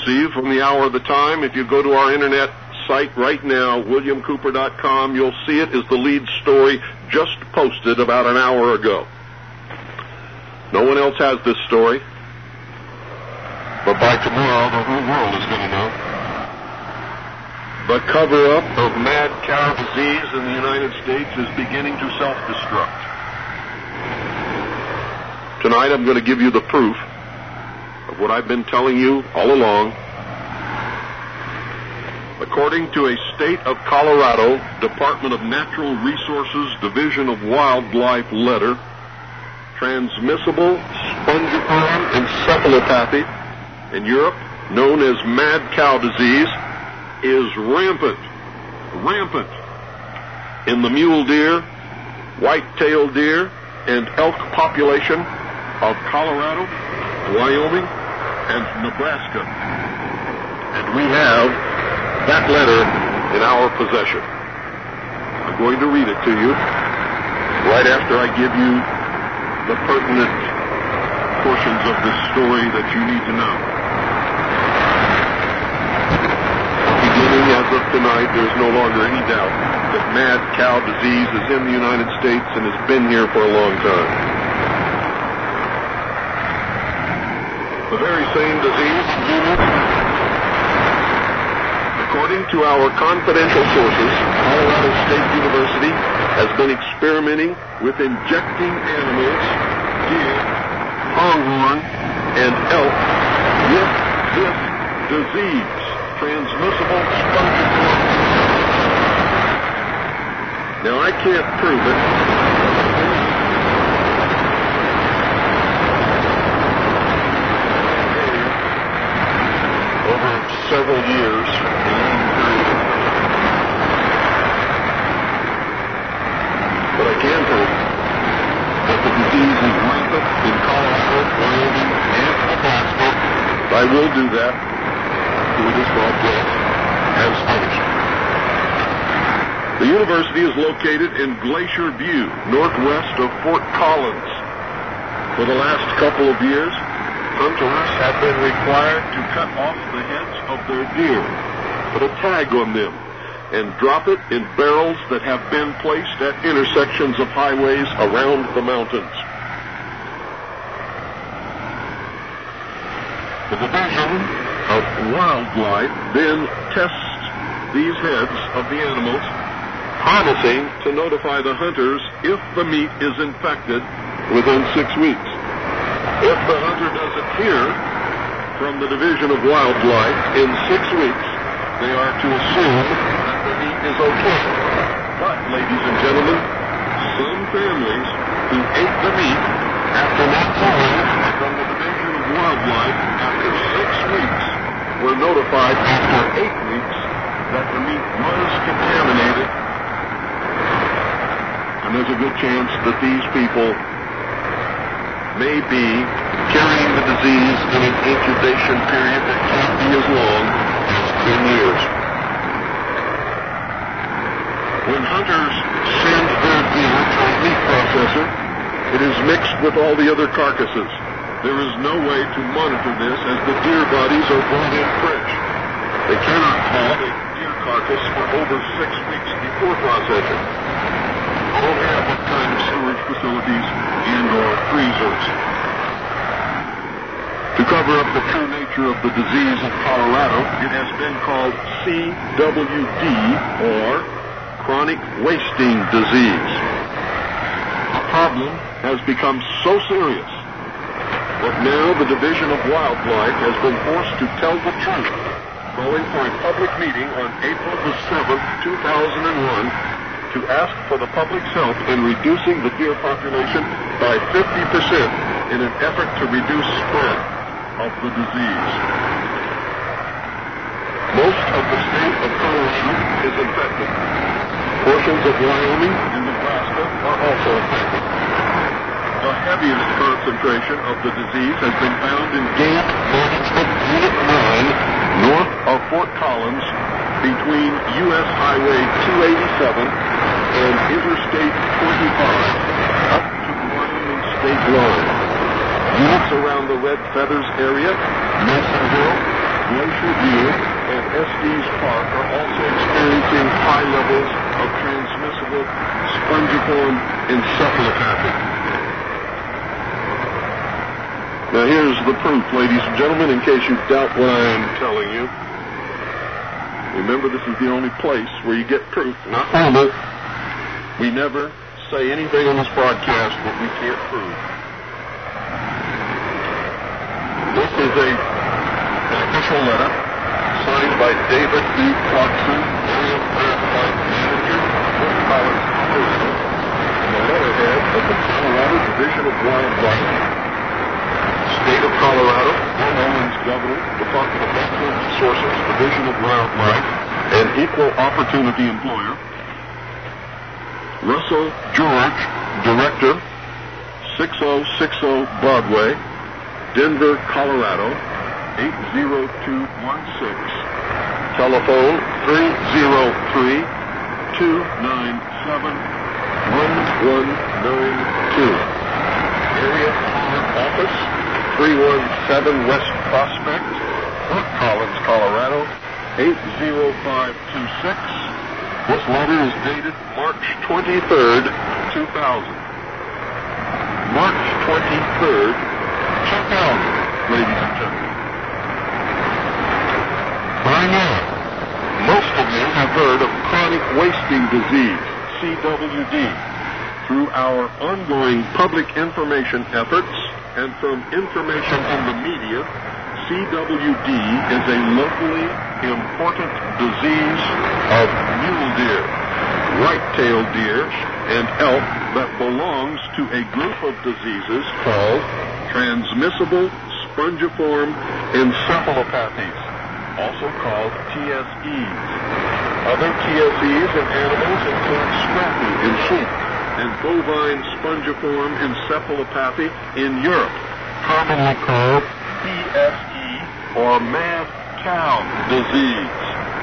exclusive from the hour of the time. If you go to our internet site right now, WilliamCooper.com, you'll see it is the lead story just posted about an hour ago. No one else has this story, but by tomorrow the whole world is going to know. The cover-up of mad cow disease in the United States is beginning to self-destruct. Tonight I'm going to give you the proof of what I've been telling you all along. According to a State of Colorado Department of Natural Resources Division of Wildlife letter, transmissible spongiform encephalopathy in Europe, known as mad cow disease, is rampant in the mule deer, white-tailed deer, and elk population of Colorado, Wyoming, and Nebraska. And we have that letter in our possession. I'm going to read it to you right after I give you the pertinent portions of this story that you need to know. Beginning as of tonight, there's no longer any doubt that mad cow disease is in the United States and has been here for a long time. The very same disease, according to our confidential sources, Colorado State University has been experimenting with injecting animals, deer, pronghorn, and elk with this disease, transmissible spongiform. Now, I can't prove it. Over several years, a long period. But I can prove that the disease is rampant in Colorado, Wyoming, and Nebraska. I will do that through this broadcast as finished. The university is located in Glacier View, northwest of Fort Collins. For the last couple of years, hunters have been required to cut off the heads of their deer, put a tag on them, and drop it in barrels that have been placed at intersections of highways around the mountains. The Division of Wildlife then tests these heads of the animals, promising to notify the hunters if the meat is infected within 6 weeks. If the hunter doesn't hear from the Division of Wildlife in 6 weeks, they are to assume that the meat is okay. But, ladies and gentlemen, some families who ate the meat after not hearing from the Division of Wildlife after 6 weeks were notified after 8 weeks that the meat was contaminated. And there's a good chance that these people may be carrying the disease in an incubation period that can't be as long as 10 years. When hunters send their deer to a meat processor, it is mixed with all the other carcasses. There is no way to monitor this as the deer bodies are brought in fresh. They cannot thaw a deer carcass for over 6 weeks before processing. All have what kind of storage facilities and or freezers. To cover up the true nature of the disease in Colorado, it has been called CWD, or chronic wasting disease. The problem has become so serious that now the Division of Wildlife has been forced to tell the truth, calling for a public meeting on April the 7th, 2001, to ask for the public's help in reducing the deer population by 50% in an effort to reduce spread of the disease. Most of the state of Colorado is infected. Portions of Wyoming and Nebraska are also affected. The heaviest concentration of the disease has been found in Game Management Unit 9, north of Fort Collins, between U.S. Highway 287 and Interstate 25, up to the Wyoming state line. Units around the Red Feathers area, Masonville, Glacier View, and Estes Park are also experiencing high levels of transmissible spongiform encephalopathy. Now here's the proof, ladies and gentlemen, in case you doubt what I am telling you. Remember, this is the only place where you get proof, not normal. We never say anything on this broadcast that we can't prove. This is an official letter signed by David E. Clarkson, Area Wildlife Manager, Fort Collins, Colorado, and the letterhead of the Colorado Division of Wildlife, State of Colorado, Bill Owens, Governor, Department of Natural Resources, Division of Wildlife, and Equal Opportunity Employer. Russell George, Director, 6060 Broadway, Denver, Colorado, 80216. Telephone 303-297-1192. Area Code Office 317 West Prospect, Fort Collins, Colorado, 80526. This letter is dated March 23rd, 2000. March 23rd, 2000, ladies and gentlemen. By now, most of you have heard of chronic wasting disease, CWD, through our ongoing public information efforts and from information in the media. CWD is a locally important disease of mule deer, white-tailed deer, and elk that belongs to a group of diseases called transmissible spongiform encephalopathies, also called TSEs. Other TSEs in animals include scrapie in sheep and bovine spongiform encephalopathy in Europe, commonly called BSE or mad cow disease.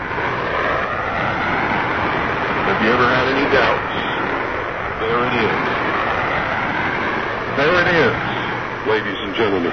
Have you ever had any doubts? There it is. There it is, ladies and gentlemen.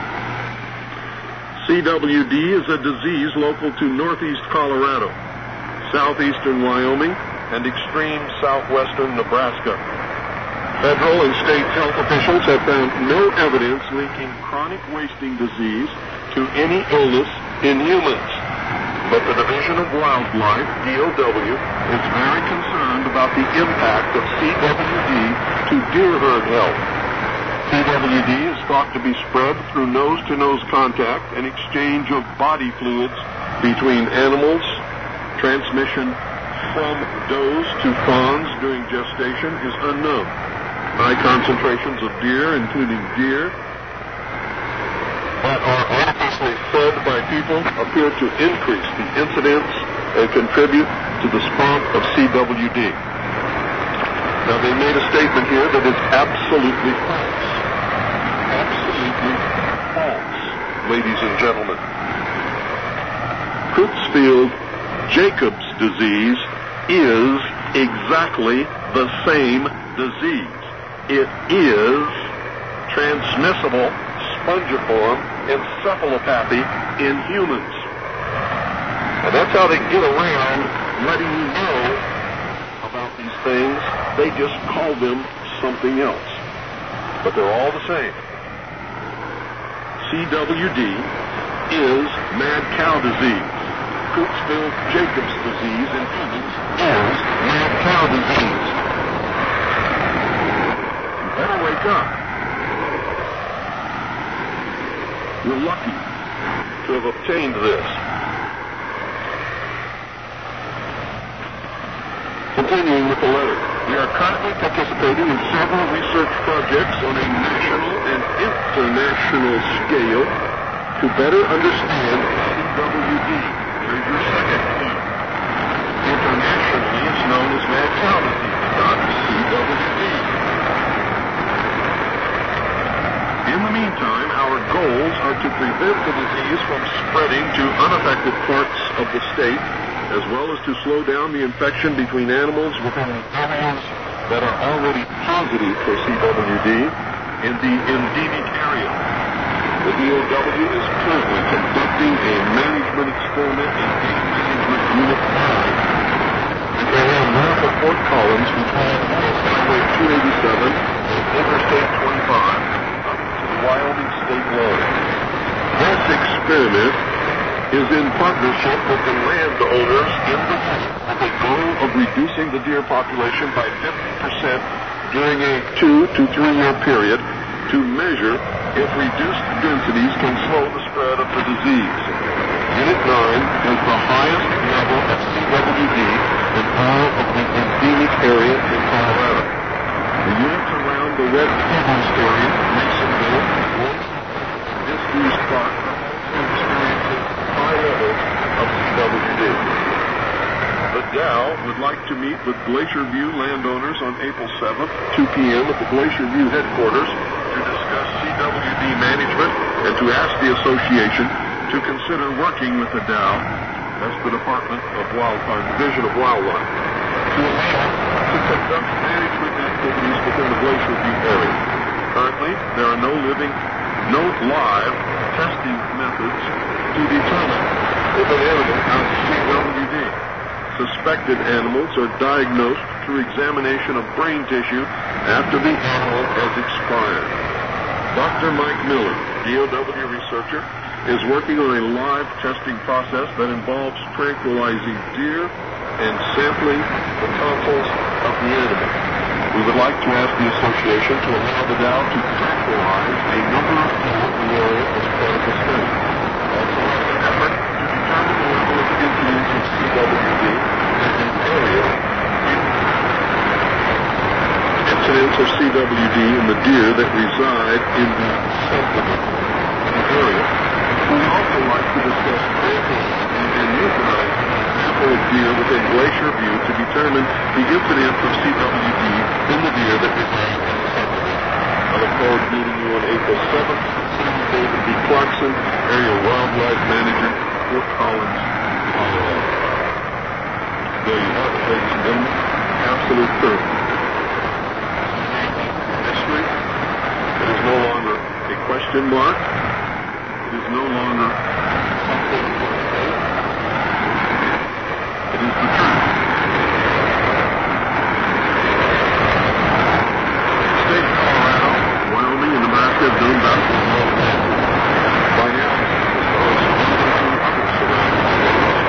CWD is a disease local to northeast Colorado, southeastern Wyoming, and extreme southwestern Nebraska. Federal and state health officials have found no evidence linking chronic wasting disease to any illness in humans. But the Division of Wildlife, DOW, is very concerned about the impact of CWD to deer herd health. CWD is thought to be spread through nose-to-nose contact and exchange of body fluids between animals. Transmission from does to fawns during gestation is unknown. High concentrations of deer, including deer that are artificially fed by people, appear to increase the incidence and contribute to the spread of CWD. Now, they made a statement here that is absolutely false. Absolutely false, ladies and gentlemen. Creutzfeldt-Jacobs disease is exactly the same disease. It is transmissible spongiform encephalopathy in humans. And that's how they get around letting you know about these things. They just call them something else. But they're all the same. CWD is mad cow disease. Creutzfeldt-Jacobs disease in humans is mad cow disease. You better wake up. You're lucky to have obtained this. Continuing with the letter. We are currently participating in several research projects on a national and international scale to better understand CWD. Here's your second clue. Internationally, it's known as mad cow disease, not CWD. In the meantime, our goals are to prevent the disease from spreading to unaffected parts of the state, as well as to slow down the infection between animals within the areas that are already positive for CWD in the endemic area. The DOW is currently conducting a management experiment in Game Management Unit 9. It's around north of Fort Collins between US Highway 287 and Interstate 25 up to the Wyoming state line. This experiment is in partnership with the landowners in the unit with a goal of reducing the deer population by 50% during a 2 to 3 year period to measure if reduced densities can slow the spread of the disease. Unit 9 has the highest level of CWD in all of the endemic area in Colorado. The units around the Red Pebbles area, Masonville, and Disused Park are also experiencing high levels of CWD. The Dow would like to meet with Glacier View landowners on April 7th, 2 p.m. at the Glacier View headquarters to discuss CWD management and to ask the association to consider working with the Dow, that's the Division of Wildlife, to allow to conduct management activities within the Glacier View area. Currently, there are no live testing methods to determine if an animal has CWD. Suspected animals are diagnosed through examination of brain tissue after the animal has expired. Dr. Mike Miller, DOW researcher, is working on a live testing process that involves tranquilizing deer and sampling the tonsils of the animal. We would like to ask the association to allow the Dow to tranquilize a number of deer in the area as part of the study. Also, as an effort to determine the level of incidence of CWD in an area, incidence of CWD in the deer that reside in the subdivision area. We would also like to discuss tranquilizing and euthanizing a sample of deer within Glacier View to determine the incidence of CWD in the deer that reside in the subdivision. I look forward to meeting you on April 7th. David B. Clarkson, Area Wildlife Manager, Fort Collins, Colorado. There you have it, ladies and gentlemen. Absolute proof. History. It is no longer a question mark. It is no longer something to debate. It is the truth. The state of Colorado, Wyoming, and Nebraska have done that for a long time. By now, as well as 1 or 2 other surrounding states,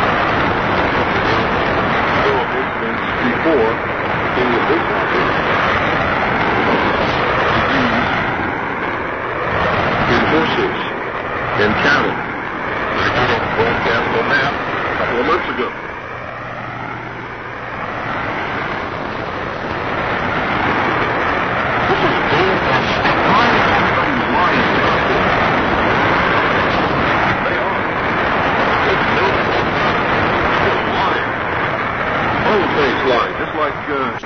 there were incidents before any of this happened. Disease in horses and cattle. I did a broadcast on that a couple of months ago. This is dangerous. Why is everybody lying about this? They are. It's no lying. Boldface lying, just like